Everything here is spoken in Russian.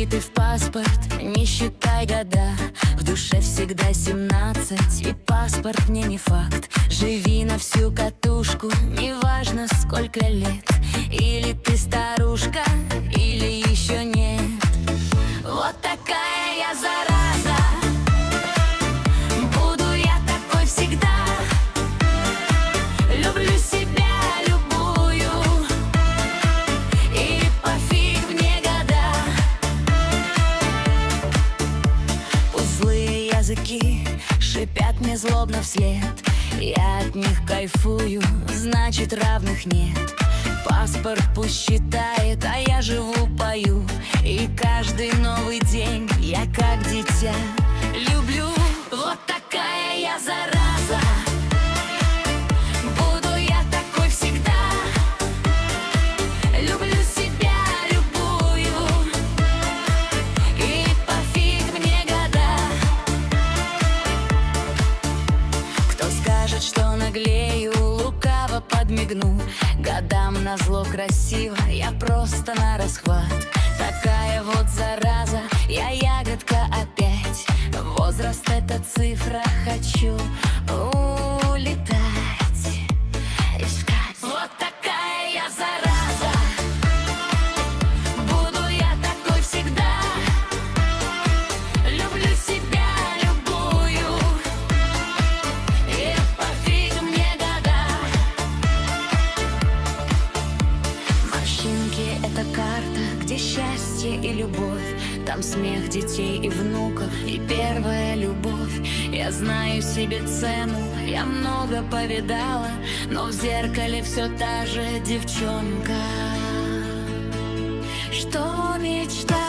ты в паспорт, не считай года. В душе всегда 17, и паспорт мне не факт. Живи на всю катушку, неважно сколько лет. Или ты старушка, или еще нет. Вот такая я зараза, буду я такой всегда. Люблю себя любую, и пофиг мне года. Пусть злые языки шипят мне злобно вслед, я от них кайфую, значит равных нет. Паспорт пусть считает, а я живу, пою. И каждый новый день я как дитя люблю. Вот такая я зараза, буду я такой всегда. Люблю себя любую, и пофиг мне года. Кто скажет, что наглею, лукаво подмигну. Годам назло красиво, я просто на расхват. Такая вот зараза, я ягодка опять. Возраст — это цифра, хочу улетать, искать. Вот такая я зараза, буду я такой всегда. Люблю себя любую, и пофиг мне года. Морщинки — это карта, где счастье и любовь. Там смех детей и внуков, и первая любовь. Я знаю себе цену, я много повидала, но в зеркале все та же девчонка, что мечтала.